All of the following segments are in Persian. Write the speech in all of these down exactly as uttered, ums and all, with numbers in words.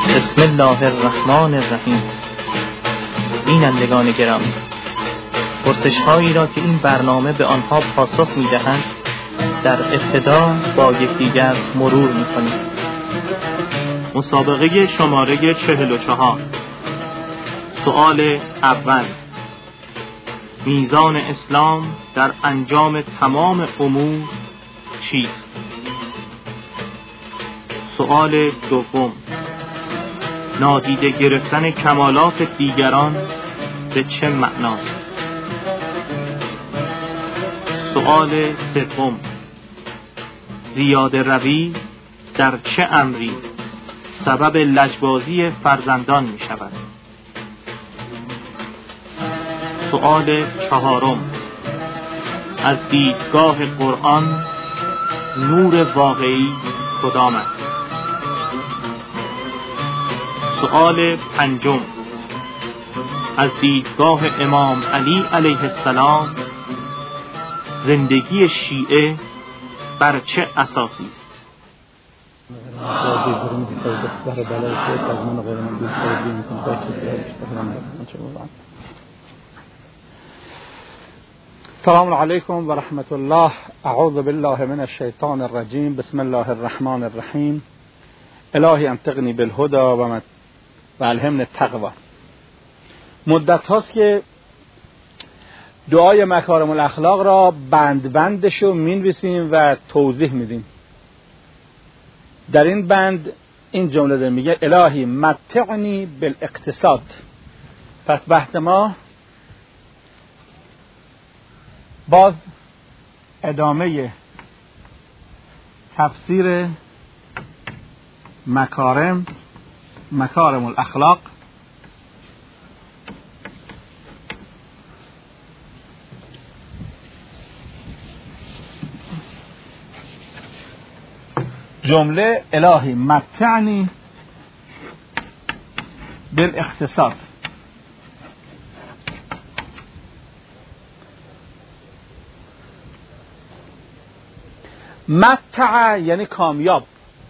بسم الله الرحمن الرحیم. بینندگان گرامی، پرسش هایی را که این برنامه به آنها پاسخ می دهند در ابتدا با یکدیگر مرور می کنیم. مسابقه شماره چهل و چهار. سؤال اول: میزان اسلام در انجام تمام امور چیست؟ سؤال دوم: نادیده گرفتن کمالات دیگران به چه معناست؟ سؤال سوم: زیاده روی در چه امری سبب لجبازی فرزندان می شود؟ سؤال چهارم: از دیدگاه قرآن نور واقعی کدام است؟ سؤال پنجم: از دیدگاه امام علی علیه السلام زندگی شیعه بر چه اساسی است؟ السلام علیکم و رحمت الله. اعوذ بالله من الشیطان الرجیم. بسم الله الرحمن الرحیم. الهی انطقنی بالهدى و الهمنی التقوی. مدت هاست که دعای مکارم الاخلاق را بند بندشو مینویسیم و توضیح میدیم. در این بند این جمله داره میگه الهی متعنی بالاقتصاد. پس بحث ما باز ادامه تفسیر مکارم مکارم الاخلاق جمله الهی متعنی بالاقتصاد. متع یعنی کامیاب.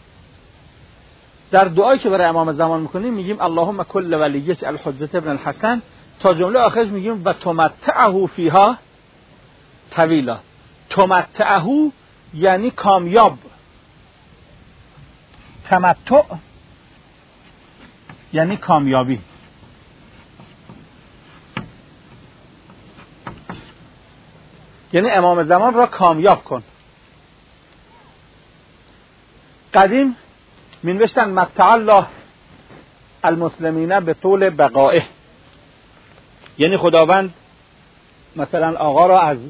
در دعایی که برای امام زمان میکنیم میگیم اللهم کل ولیک الحجة ابن الحسن تا جمله آخرش میگیم و تمتعه فیها طویلا. تمتعه یعنی کامیاب. تمتع یعنی کامیابی. یعنی امام زمان را کامیاب کن. قدیم می نوشتن متع الله المسلمین به طول بقائه، یعنی خداوند مثلا آقا را از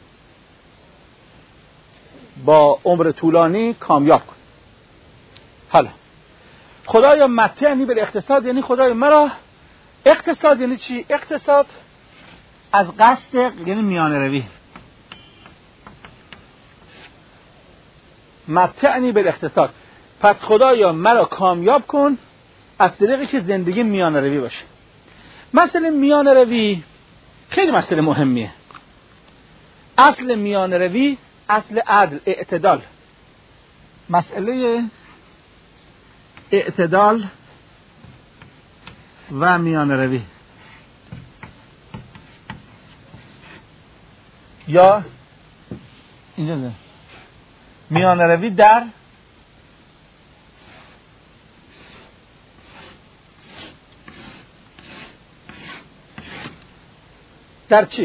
با عمر طولانی کامیاب کن. حالا خدایا متعنی بالاقتصاد یعنی خدای مرا اقتصاد یعنی چی؟ اقتصاد از قصد یعنی میانه روی. متعنی بالاقتصاد، پس خدایا مرا کامیاب کن از طریقی که زندگی میانه روی باشه. مسئله میانه روی خیلی مسئله مهمیه. اصل میانه روی اصل عدل، اعتدال. مسئله اعتدال و میانه روی یا اینجا ده. میانه روی در در چی؟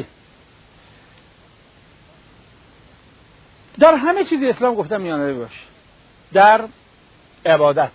در همه چیزی اسلام گفته میانه روی باش. در عبادت،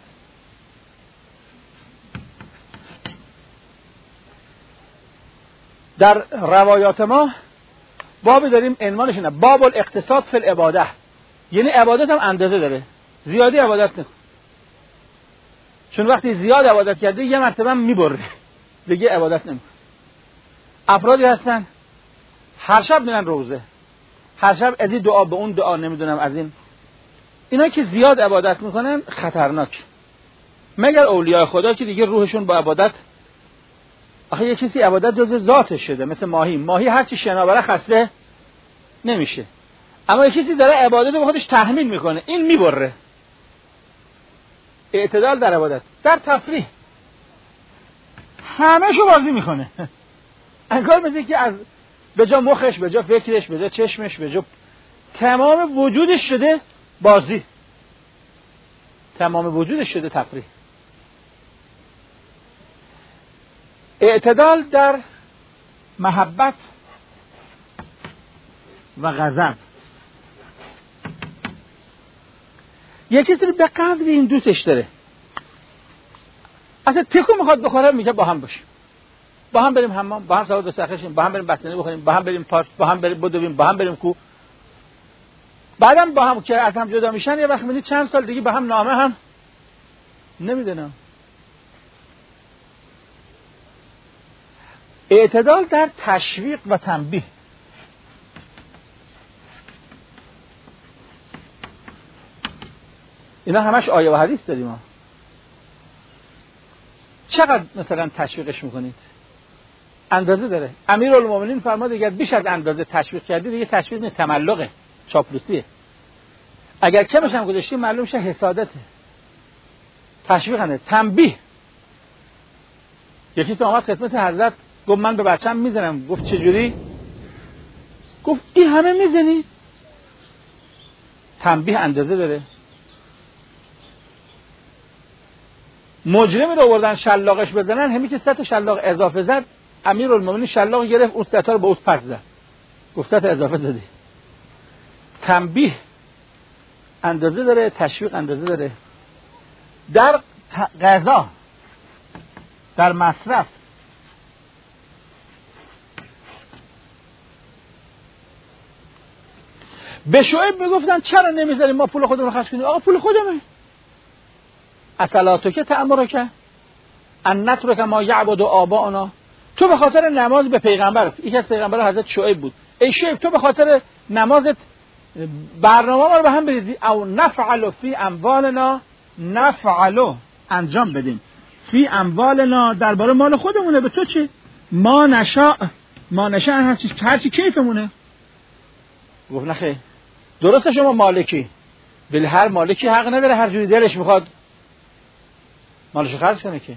در روایات ما بابی داریم عنوانش اینه باب الاقتصاد فی العباده، یعنی عبادت هم اندازه داره. زیادی عبادت نکن، چون وقتی زیاد عبادت کرده یه مرتبه میبره دیگه عبادت نمیکنه. افرادی هستن هر شب میرن روزه، هر شب از این دعا به اون دعا، نمیدونم از این. اینا که زیاد عبادت میکنن خطرناک، مگر اولیاء خدا که دیگه روحشون با عبادت. آخه یه کسی عبادت جز ذاتش شده، مثل ماهی. ماهی هر چی شناوره خسته نمیشه، اما یه کسی داره عبادت به خودش تحمیل میکنه، این میبره. اعتدال در عبادت. در تفریح همه شو بازی میکنه. انگار مثل که از به جا مخش، به جا فکرش، به جا چشمش، به جا تمام وجودش شده بازی، تمام وجودش شده تفریح. اعتدال در محبت و غضب. یه چیزی رو به قدر این دوستش داره، اصلا تکو میخواد بخوره میگه با هم باشیم، با هم بریم حمام، با هم سوار دوچرخه شیم، با هم بریم بستنی بخوریم، با هم بریم پارک، با هم بریم بدویم، با هم بریم کو. بعدم با هم که از هم جدا میشن یه وقت میبینی چند سال دیگه با هم نامه هم نمیدونم. اعتدال در تشویق و تنبیه. اینا همش آیه و حدیث داریم ما. چقدر مثلا تشویقش میکنید؟ اندازه داره. امیرالمومنین فرمود اگر بیش از اندازه تشویق کردی دیگه تشویق نیست، تملقه، چاپلوسیه. اگر کمش هم گذاشتی معلوم شه حسادته. تشویق نه، تنبیه. یکی تو آمد خدمت حضرت گفت من به بچه‌م میزنم. گفت چجوری؟ گفت این همه میزنی؟ تنبیه اندازه داره. مجرمی رو آوردن شلاقش بزنن، همین که سه تا شلاق اضافه زد، امیرالمومنین شلاق گرفت اون سه تا رو به اون پس زد. گفت سه تا اضافه زدی. تنبیه اندازه داره، تشویق اندازه داره. در غذا، در مصرف، به شعیب میگفتن چرا نمیذاریم ما پول خودمون رو خرج کنیم؟ آقا پول خودمه. اصلاتو که تأمره که ان نترک ما یعبد آباؤنا. تو به خاطر نماز به پیغمبر، یکی از پیغمبران حضرت شعیب بود، ای شعیب تو به خاطر نمازت برنامه ما رو به هم بریزی. او نفعل فی اموالنا، نفعل انجام بدیم فی اموالنا، درباره مال خودمونه. به تو چی؟ ما نشاء، ما نشاء هر چی هر چی کیفمونه. گفت نخیر، درسته شما مالکی، ولی هر مالکی حق نداره هر جوری دلش میخواد مالشو خرج کنه. که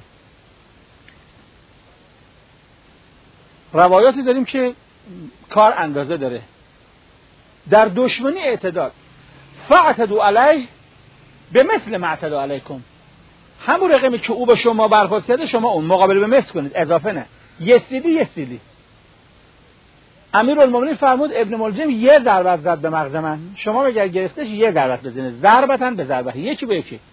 روایاتی داریم که کار اندازه داره. در دشمنی اعتدال، فاعتدوا علیه به مثل ما اعتدوا علیکم. همون رقمی که او به شما برخورد کرده شما اون مقابل به مثل کنید، اضافه نه. یه سیلی یه سیلی. امیرالمومنین فرمود ابن ملجم یه ضربت زد به مغز من، شما اگر گرفتش یه ضربت بزنید، ضربتاً به ضربه، یکی به یکی.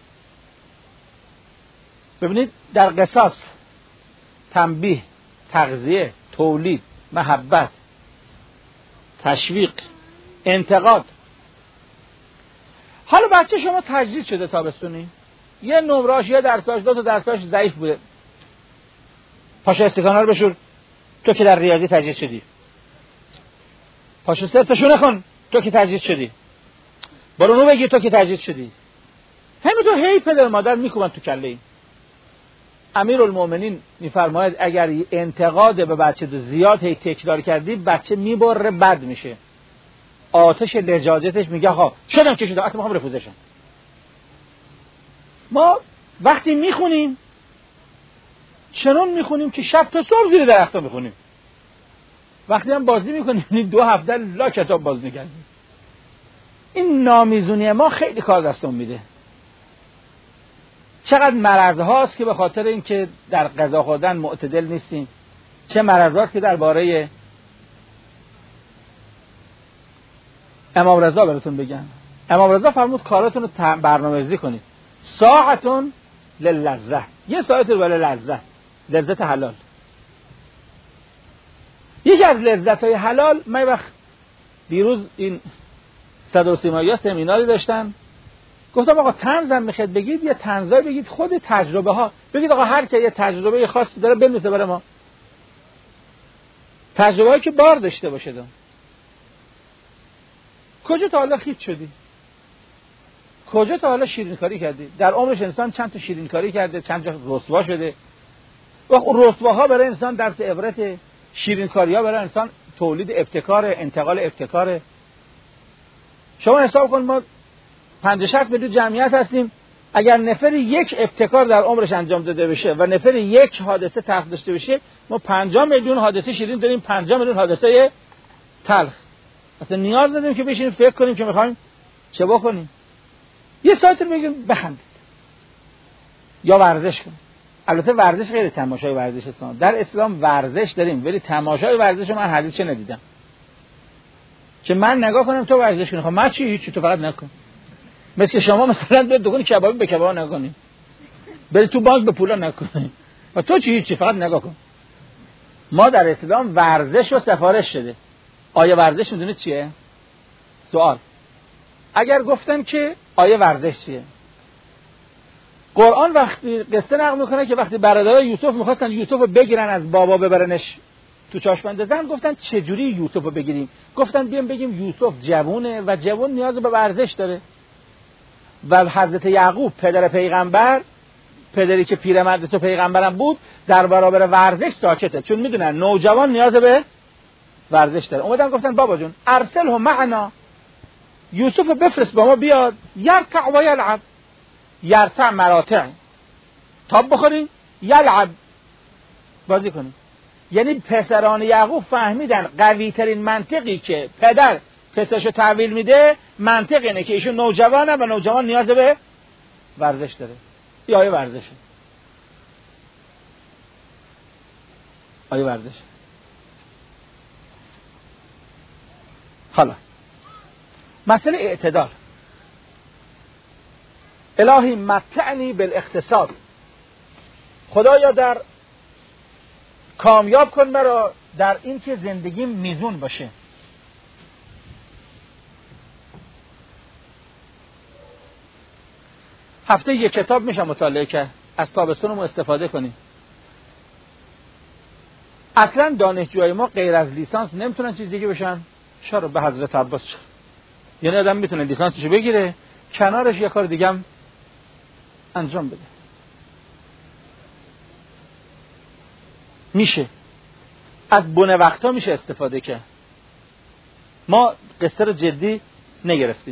ببینید در قصاص، تنبیه، تغذیه، تولید، محبت، تشویق، انتقاد. حالا بچه شما تجدید شده تابستونی، یه نمراش یه درساش دو تا درساش ضعیف بوده، پاشو استکانا رو بشور تو که در ریاضی تجدید شدی، پاشو سه تاشو نخون تو که تجدید شدی، برو اونو بگی تو که تجدید شدی. همینطور هی پدر مادر میکوبن تو کله این. امیرالمومنین میفرماید اگر انتقاد به بچه دو زیاد هی تکرار کردی بچه میبره بد میشه، آتش لجاجتش میگه ها شدم که شدم، اصلا میخوام رفوزشم. ما وقتی میخونیم چنون میخونیم که شب تا صبح زیر درختا میخونیم، وقتی هم بازی میکنیم دو هفته لا کتاب باز میکنیم. این نامیزونی ما خیلی کار دستون میده. چقدر مرض هاست که به خاطر اینکه در غذا خوردن معتدل نیستیم، چه مرضات که درباره امام رضا براتون بگم. امام رضا فرمود کاراتون رو برنامه‌ریزی کنید. ساعتون للذة، یه ساعت رو برای لذت، لذت حلال. یکی از لذت‌های حلال، من وقت دیروز این صدر سیمایی ها سمیناری داشتن، گفتم آقا طنزم میخواد بگید یا طنزای بگید خود تجربه ها، بگید آقا هر کی یه تجربه خاصی داره بنویسه برای ما، تجربه هایی که بار داشته باشه. دم کجا تا حالا خیت شدی؟ کجا تا حالا شیرین کاری کردی؟ در عمرش انسان چند تا شیرین کاری کرده، چند تا رسوا شده. و رسواها برای انسان درس عبرت، شیرین کاری ها برای انسان تولید ابتکار، انتقال ابتکار. شما حساب کن ما پنجاه شصت میلیون جمعیت هستیم، اگر نفر یک ابتکار در عمرش انجام داده بشه و نفر یک حادثه تلخ داشته بشه، ما پنجاه میلیون حادثه شیرین داریم، پنجاه میلیون حادثه تلخ. اصلا نیاز نداریم که بشینیم فکر کنیم که میخوایم چه بکنیم. یه ساعت رو بگیم بخندید یا ورزش کنیم. البته ورزش غیر تماشای ورزش است. در اسلام ورزش داریم ولی تماشای ورزش من حدیث چه ندیدم. که من نگاه کنم تو ورزش کنی، خب من چی؟ هیچ، تو فقط نکن. مثل که شما مثلا برید دکان کبابی به کباب نکنید، برید تو بانک به پولا نکنید، و تو چی؟ هیچ، فقط نگاه کن. ما در اسلام ورزش رو سفارش شده. آیه ورزش میدونید چیه؟ سوال. اگر گفتن که آیه ورزش چیه؟ قرآن وقتی قصه نقل میکنه که وقتی برادرای یوسف میخواستن یوسف رو بگیرن از بابا ببرنش تو چاشمنده زن، گفتن چجوری یوسف رو بگیریم؟ گفتن بیام بگیم یوسف جوونه و جوون نیاز به ورزش داره و حضرت یعقوب پدر پیغمبر، پدری که پیرمرد و پیغمبرم بود، در برابر ورزش ساکته، چون میدونن نوجوان نیاز به ورزش داره. اومدن گفتن بابا جون ارسله معنا، یوسف بفرست با ما بیاد، یرکع و یلعب. یرتع مراتع، تاب بخوریم، یلعب بازی کنیم. یعنی پسران یعقوب فهمیدن قوی ترین منطقی که پدر پسرشو تحویل میده منطق اینه که ایشون نوجوانه و نوجوان نیاز به ورزش داره. یا آیه ورزشه، آیه ورزش. حالا مسئله اعتدال. الهی متعنی بالاقتصاد، خدایا در کامیاب کن مرا در این که زندگیم میزون باشه. هفته یک کتاب میشه مطالعه کرد، از تابستونمون استفاده کنیم. اصلا دانشجوهای ما غیر از لیسانس نمیتونن چیز دیگه بشن. چرا؟ به حضرت عباس چرا؟ یعنی آدم میتونه لیسانسشو بگیره کنارش یه کار دیگه هم انجام بده. میشه از بونه وقتا میشه استفاده کرد. ما قصه رو جدی نگرفتیم.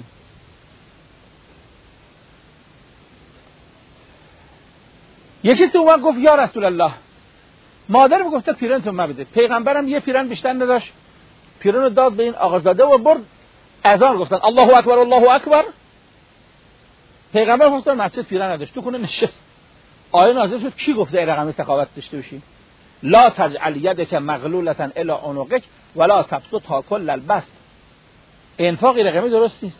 یکی تو اومد گفت یا رسول الله، مادرم گفته پیرنتون مبده. پیغمبرم یه پیرن بیشتر نداشت، پیرن رو داد به این آقازاده و برد اذان گفتن الله اکبر الله اکبر. پیغمبر گفت مسجد پیرن نداشت، تو خونه نشست. آیه نازل شد کی گفته این رقمی سخاوت داشته باشی؟ لا تجعل یدک مغلولة الی عنقک ولا تبسطها کل البسط. انفاق رقمی درست نیست.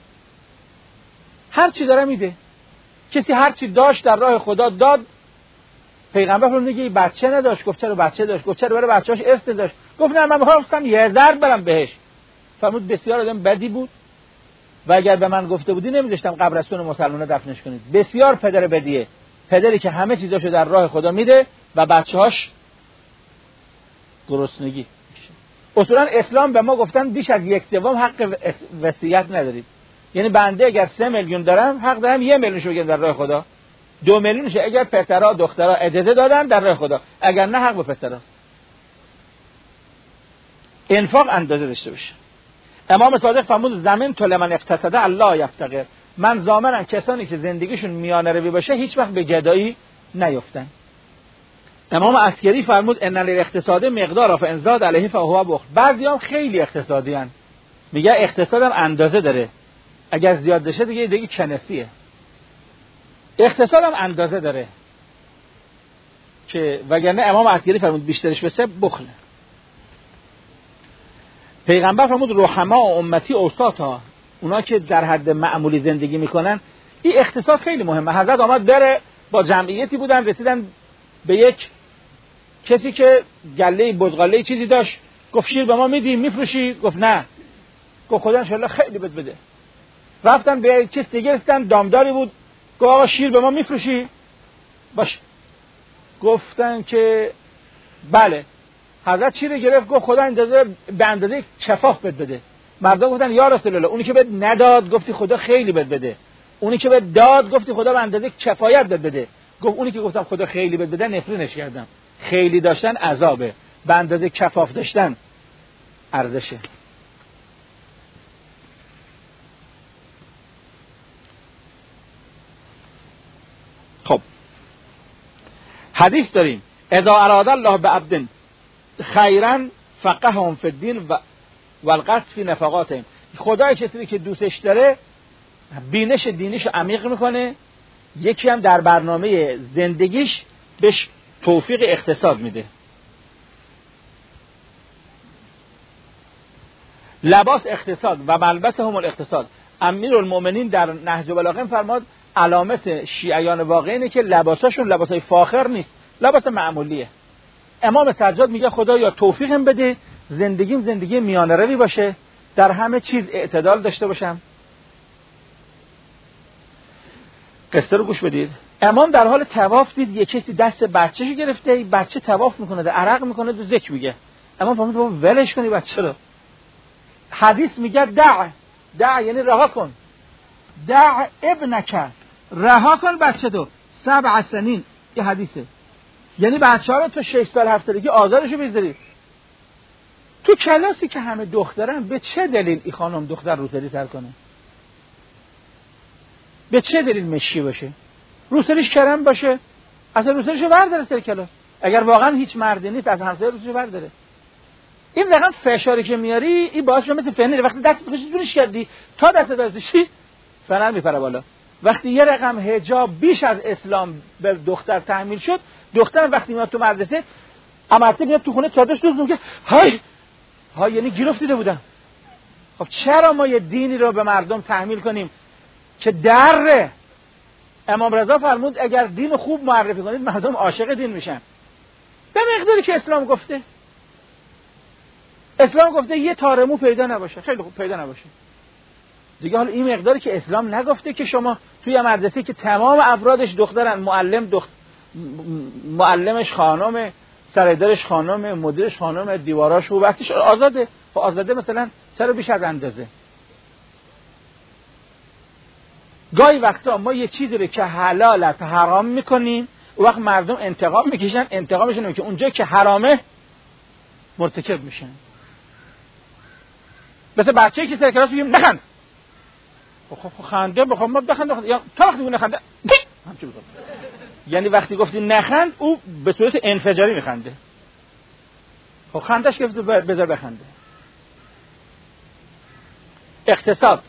هر چی داره میده. کسی هر چی داشت در راه خدا داد. پیغمبر رو میگه بچه نداشت، گفت چرا بچه داشت؟ گفت چرا برای بچه‌اش ارث داشت؟ گفت نه من می‌خواستم یه ضرب برم بهش. فرمود بسیار آدم بدی بود و اگر به من گفته بودی نمی‌ذاشتم قبرستون مسلمان‌ها دفنش کنید. بسیار پدر بدیه، پدری که همه چیزاشو در راه خدا میده و بچه‌هاش گرسنگی. اصولا اسلام به ما گفتن بیش از یک سوم حق وصیت ندارید. یعنی بنده اگر سه میلیون دارم حق دارم یه میلیونشو بگم در راه خدا، دو میلیونش اگر پسرا دخترا اجازه دادن در راه خدا، اگر نه حق به پسرا. انفاق اندازه داشته باشه. امام صادق فرمود زمین تو لمن اقتصده الله یفتقر. من ضامنم کسانی که زندگیشون میانه روی باشه هیچ وقت به گدایی نیفتن. امام عسکری فرمود ان للاقتصاد مقدار فان زاد علیه فهو بخل. بعضیام خیلی اقتصادی ان، میگه اقتصادم اندازه داره، اگر زیاد بشه دیگه دیگه کنسیه. اقتصادم اندازه داره که وگرنه امام عسکری فرمود بیشترش بشه بخله. پیغمبر فرمود رحما و امتی اوساطا، اونا که در حد معمولی زندگی میکنن. این اقتصاد خیلی مهمه. حضرت آمد بره با جمعیتی بودن، رسیدن به یک کسی که گله بزغاله چیزی داشت، گفت شیر به ما میدی میفروشی؟ گفت نه. گفت خدا انشالله خیلی بد بده. رفتن به یک کس دیگه رسیدن، دامداری بود، گفت آقا شیر به ما میفروشی؟ باش. گفتن که بله. حضرت شیر گرفت گفت خدا اندازه به اندازه کفاف بد بده. مردم گفتن یا رسول الله اونی که بد نداد گفتی خدا خیلی بد بده، اونی که بد داد گفتی خدا به اندازه کفایت بد بده. گفت اونی که گفتم خدا خیلی بد بده نفرینش کردم. خیلی داشتن عذابه، به اندازه کفاف داشتن ارزشه. حدیث داریم اذا اراد الله بعبد خیرا فقههم فی الدین و والقصد فی نفقاتهم. خدای کسی که دوستش داره بینش دینیش عمیق میکنه، یکی هم در برنامه زندگیش بهش توفیق اقتصاد میده. لباس اقتصاد و ملبس هم الاقتصاد. امیرالمومنین در نهج البلاغه فرماد علامت شیعیان واقعی اینه که لباساشون لباسای فاخر نیست، لباس معمولیه. امام سجاد میگه خدایا توفیقم بده زندگیم زندگی میانه روی باشه، در همه چیز اعتدال داشته باشم. قصه رو گوش بدید. امام در حال طواف دید یه کسی دست بچه‌شو گرفته، این بچه طواف میکنه، ده عرق میکنه، دو ذکر میگه. امام فهمید بابا ولش کنی بچه رو. حدیث میگه دع دع یعنی رها کن، دع ابنک، رها کن بچه تو، سبع سنین. این حدیثه، یعنی بچه ها رو تو شش سال هفت سالگی آزارشو بذاری. تو کلاسی که همه دخترن به چه دلیل این خانم دختر روسری تر کنه؟ به چه دلیل مشکی باشه؟ روسریش کرم باشه، اصلا روسریشو برداره سر کلاس. اگر واقعا هیچ مردی نیست از همسایه روسریشو برداره. این واقعا فشاری که میاری این باعث میشه مثل فنر، وقتی دست بکشی دورش کردی تا دست دستشی فنر میپره بالا. وقتی یه رقم حجاب بیش از اسلام به دختر تحمیل شد، دختر وقتی میاد تو مدرسه امرته میاد تو خونه چادرش دوز میگه های های، یعنی گیر افتاده بودن. خب چرا ما یه دینی رو به مردم تحمیل کنیم که دره؟ امام رضا فرمود اگر دین خوب معرفی کنید مردم عاشق دین میشن، به مقداری که اسلام گفته. اسلام گفته یه تار مو پیدا نباشه، خیلی خوب پیدا نباشه دیگه. حالا این مقداری که اسلام نگفته که شما توی مدرسه که تمام افرادش دخترن، معلم دخت... معلمش خانم، سردارش خانم، مدیرش خانم، دیواراش و وقتش آزاده. خب آزاده مثلا چرا بیش از اندازه؟ گاهی وقتا ما یه چیزی رو که حلالت حرام میکنیم و وقت مردم انتقام میکشن، انتقامشون اینه که اونجا که حرامه مرتکب میشن. مثلا بچه‌ای که سر کلاس میگیم نخند، خب خنده بخوام ما بخند بخند یا تا وقتی نخنده همچی بگم، یعنی وقتی گفتی نخند او به صورت انفجاری میخنده. خب خندش گفت بذار بخنده. اقتصاد.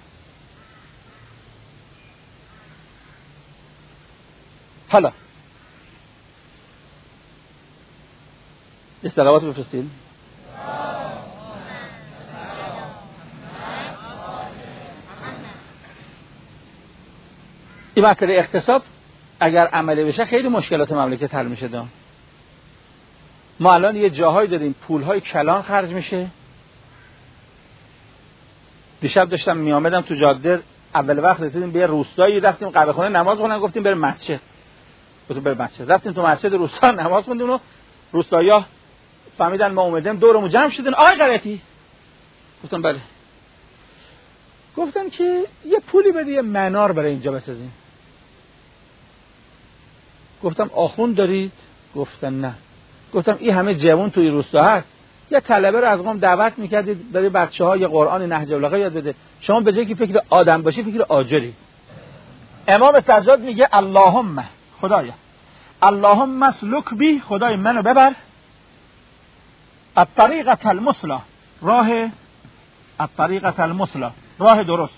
حالا یه صلوات بفرستین. این مسئله اقتصاد اگر عملی بشه خیلی مشکلات مملکت حل میشه. دام ما الان یه جاهایی داریم پولهای کلان خرج میشه. دیشب داشتم میامدم تو جاده، اول وقت رسیدیم به روستایی، رفتیم قهوه خونه نماز خوندن، گفتیم بریم مسجد. گفتیم بریم مسجد. رفتیم تو مسجد روستا نماز خوندیم و روستایی‌ها فهمیدن ما اومدیم دورمون جمع شدن. آقای قرائتی گفتم بله. گفتم که یه پولی بده یه منار برای اینجا بسازیم. گفتم آخوند دارید؟ گفتن نه. گفتم این همه جوان توی روستا هست، یه طلبه رو از قم دعوت میکردید برای بچه‌ها یه قرآن نهج البلاغه یاد بده، شما به جای که فکر آدم باشی فکر آجری. امام سجاد میگه اللهم خدایا اللهم اسلک بی، خدای منو ببر الطریقة المثلی، راه الطریقة المثلی، راه درست،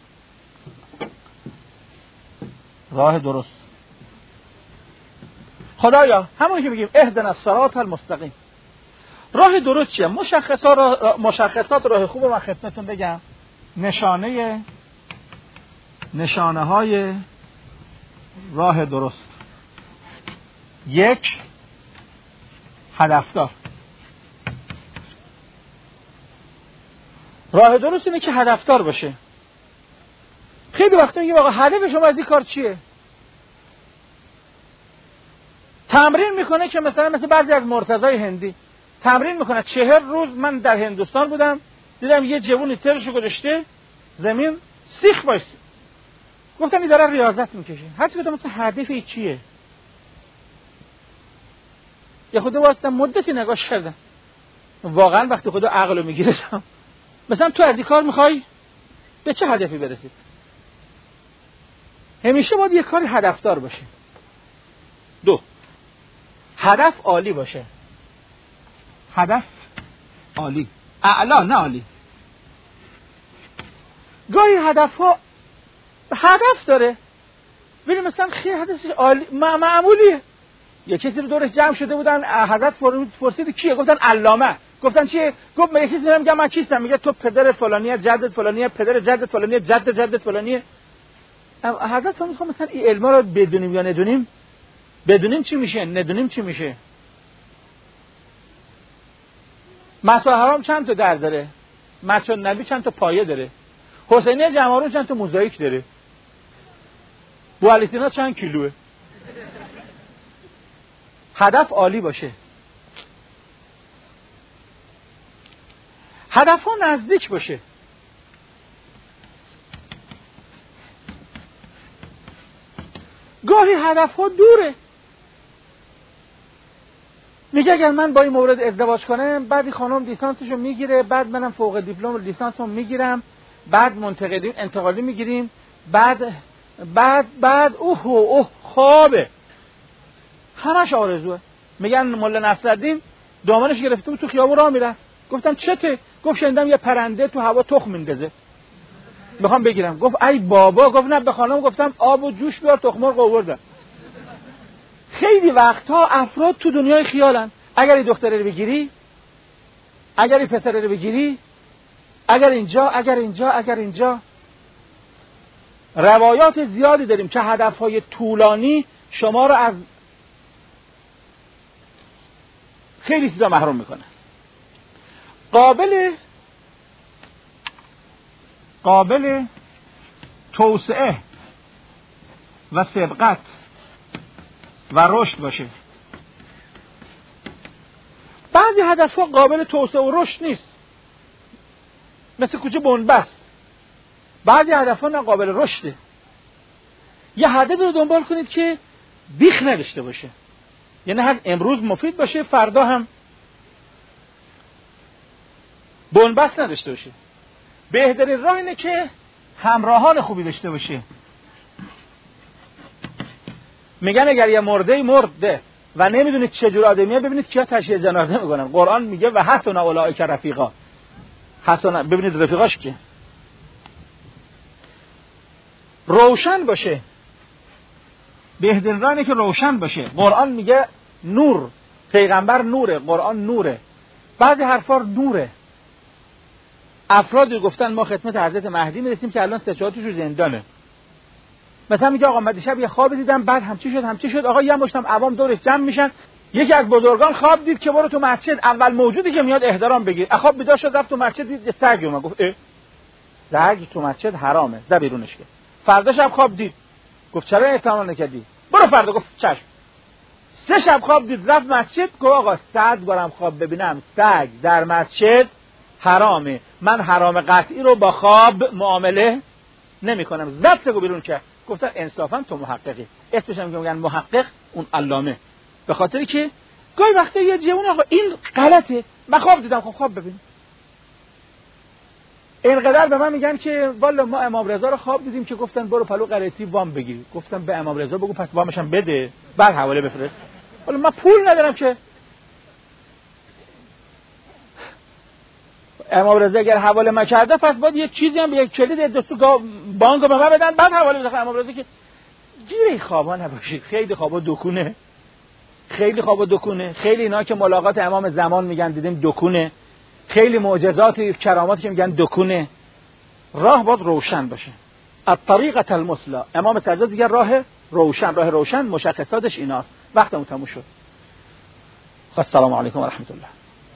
راه درست. خدایا همون که میگیم اهدنا الصراط المستقیم. راه درست چیه؟ مشخصات راه مشخصات راه خوب رو من خدمتتون بگم. نشانه نشانه های راه درست. یک، هدفدار. راه درست اینه که هدفدار باشه. خیلی وقتا میگه آقا هدف شما از این کار چیه؟ تمرین میکنه که مثلا مثل بعضی از مرتضای هندی تمرین میکنه. چهر روز من در هندوستان بودم، دیدم یه جوونی ترشو گذاشته زمین سیخ باشه. گفتم این داره ریاضت میکشه. هر چی گفتم مثلا هدف این چیه؟ یه خود واسه مدتی نگاش کردم. واقعا وقتی خدا عقلو میگیره مثلا تو از این کار میخوای به چه هدفی برسید؟ همیشه باید یه کاری هدفدار باشه. دو، هدف عالی باشه. هدف عالی، اعلا نه عالی. گاهی هدف ها هدف داره، ببین مثلا خیلی هدفش عالی معمولیه. یه کسی رو دورش جمع شده بودن، هدف پرسید کیه، گفتن علامه. گفتن چیه؟ گفت من یه چیزی میگم من کیستم، میگه تو پدر فلانیه، جدت فلانیه، پدر جدت فلانیه، جد جدت فلانیه. هدف هم میخوام مثلا این علما رو بدونیم یا ندونیم. بدونیم چی میشه، ندونیم چی میشه. مسجد حرام چند تا در داره؟ مسجد نبی چند تا پایه داره؟ حسینیه جمهورون چند تا موزاییک داره؟ بوالیتینا چند کیلوه؟ هدف عالی باشه. هدف ها نزدیک باشه. گاهی هدف ها دوره. میگه اگر من با این مورد ازدواج کنم، بعد این خانم لیسانسشو میگیره، بعد منم فوق دیپلم لیسانسمو میگیرم، بعد منتقدی انتقالی میگیریم، بعد بعد بعد اوه اوه خوابه. همش آرزوه. میگن مولا نصرالدین دامنش گرفته بود تو خیابون راه میره. گفتم چته؟ گفت شنیدم یه پرنده تو هوا تخم میندازه، میخوام بگیرم. گفت ای بابا. گفت نه، به خانم گفتم آب و جوش بیار، تخم‌مرغ آوردم. خیلی وقتها افراد تو دنیای خیالن. اگر این دختره رو بگیری، اگر این پسره رو بگیری، اگر اینجا، اگر اینجا، اگر اینجا. روایات زیادی داریم که هدفهای طولانی شما رو از خیلی چیزا محروم میکنه. قابل قابل توسعه و سبقت و رشد باشه. بعضی هدفها قابل توسعه و رشد نیست، مثل کوچه بنبست. بعضی هدفها نه قابل رشده. یه هدف رو دنبال کنید که بیخ نداشته باشه، یعنی هر امروز مفید باشه، فردا هم بنبست نداشته باشه. بهترین راه اینه که همراهان خوبی داشته باشه. میگن اگر یه مرده مرده و نمیدونید چجور آدمیه، ببینید کیا تشییع جنازه میکنن. قرآن میگه و حسن اولئک رفیقا. حسن، ببینید رفیقاش که روشن باشه. بهترین راه اینه که روشن باشه. قرآن میگه نور، پیغمبر نوره، قرآن نوره. بعضی حرفا نوره. افرادی گفتن ما خدمت حضرت مهدی میرسیم که الان سه چهار تاشون زندانه. مثلا میگه آقا من دیشب یه خواب دیدم، بعد همچی شد همچی شد. آقا یه مشتم عوام دورش جمع میشن. یکی از بزرگان خواب دید که برو تو مسجد، اول موجودی که میاد احترام بگیر. خواب بیدار شد رفت تو مسجد، دید یه سگ اومد. گفت اه سگ تو مسجد حرامه، ذا بیرونش کرد. فردا شب خواب دید، گفت چرا احترام نکردی؟ برو فردا. گفت چشم. سه شب خواب دید، رفت مسجد، گفت آقا صد بارم خواب ببینم سگ در مسجد حرامه، من حرام قطعی رو با خواب معامله نمی کنم. ضبط رو بیرون کرد. گفتن انصافا تو محققی. اسمش هم میگن محقق، اون علامه. به خاطری که گاهی وقتا یه جوون آقا این غلطه، من خواب دیدم. خب خواب ببین. اینقدر به من میگن که والا ما امام رضا رو خواب دیدیم که گفتن برو پلو قرائتی وام بگیر. گفتم به امام رضا بگو پس وامش هم بده، بعد حواله بفرست. والا من پول ندارم که. امام رضا اگر حواله ما کرده پس باید یه چیزی هم، یک کلید دستو بانک به من بدن بعد حواله بده. امام رضا که گیره خوابا نباشید. خیلی خوابا دکونه، خیلی خوابا دکونه. خیلی اینا که ملاقات امام زمان میگن دیدیم دکونه. خیلی معجزات کراماتی که میگن دکونه. راه باید روشن باشه. الطریقه المثلا. امام سجاد دیگه راه روشن، راه روشن مشخصاتش ایناست. وقتمون تموم شد. السلام علیکم و رحمت الله.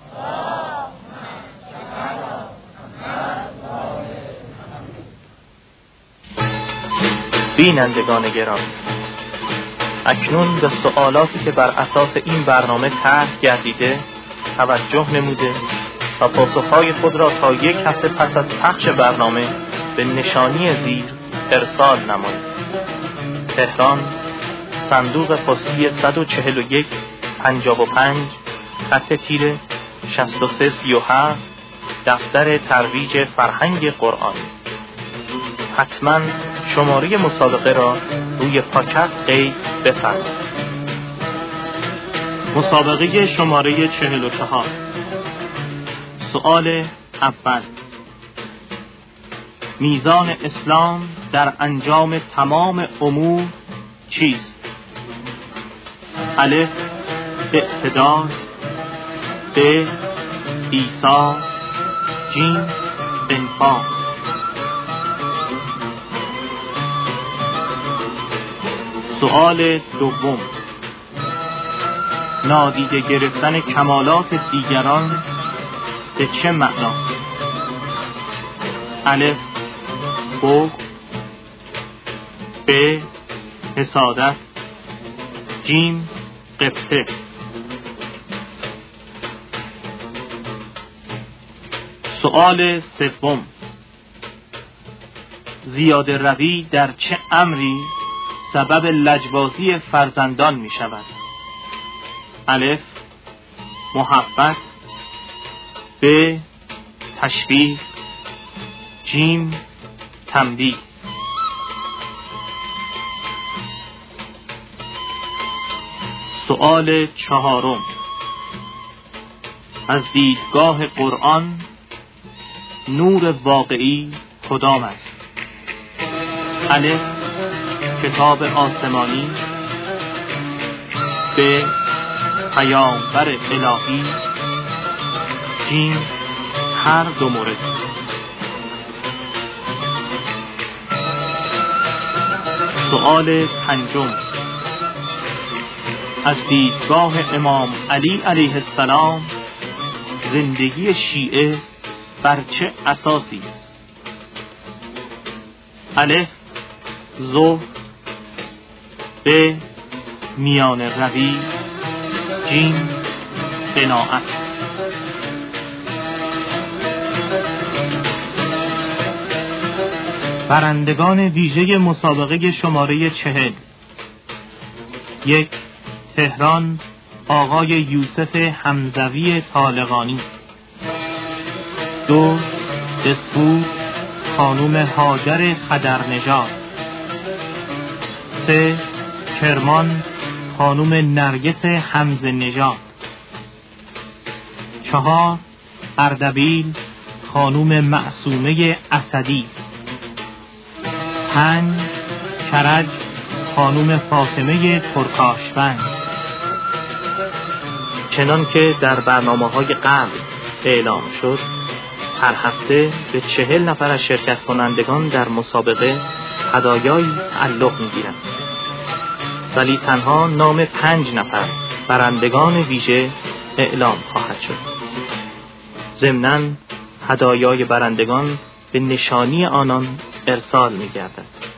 بینندگان گرامی، اکنون به سوالاتی که بر اساس این برنامه طرح گردیده توجه نموده و پاسخهای خود را تا یک هفته پس از پخش برنامه به نشانی زیر ارسال نمایید. تهران، صندوق پستی صد و چهل و یک پنجاه و پنج خط تیره شصت و سه سی و هفت، دفتر ترویج فرهنگ قرآن. حتما شماره مسابقه را روی پاکت قید بفرمایید. مسابقه شماره چهل و چهار. سؤال اول: میزان اسلام در انجام تمام امور چیست؟ الف اعتدال، ب ایثار، جیم انفاق. سؤال دوم: نادیده گرفتن کمالات دیگران به چه معناست؟ الف بغض، ب حسادت، جیم غبطه. سؤال سوم: زیاده روی در چه امری سبب لجبازی فرزندان می شود؟ الف محبت، ب تشویق، جیم تنبیه. سؤال چهارم: از دیدگاه قرآن نور واقعی کدام است؟ الف کتاب آسمانی، ب پیامبر الهی، جیم هر دو مورد. سؤال پنجم: از دیدگاه امام علی علیه السلام زندگی شیعه بر چه اساسی است؟ الف زهد، ب میان روی، جیم قناعت. برندگان ویژه مسابقه شماره چهل: یک تهران آقای یوسف حمزوی طالقانی. دو دسفود خانوم هاجر خدرنژاد. سه کرمان خانوم نرگس حمزه نژاد. چهار اردبیل خانوم معصومه اسدی. پنج کرج خانوم فاطمه ترکاشبند. چنان که در برنامه‌های قبل اعلام شد، هر هفته به چهل نفر از شرکت کنندگان در مسابقه هدایایی تعلق می‌گیرند، ولی تنها نام پنج نفر برندگان ویژه اعلام خواهد شد. ضمناً هدایای برندگان به نشانی آنان ارسال می‌گردد.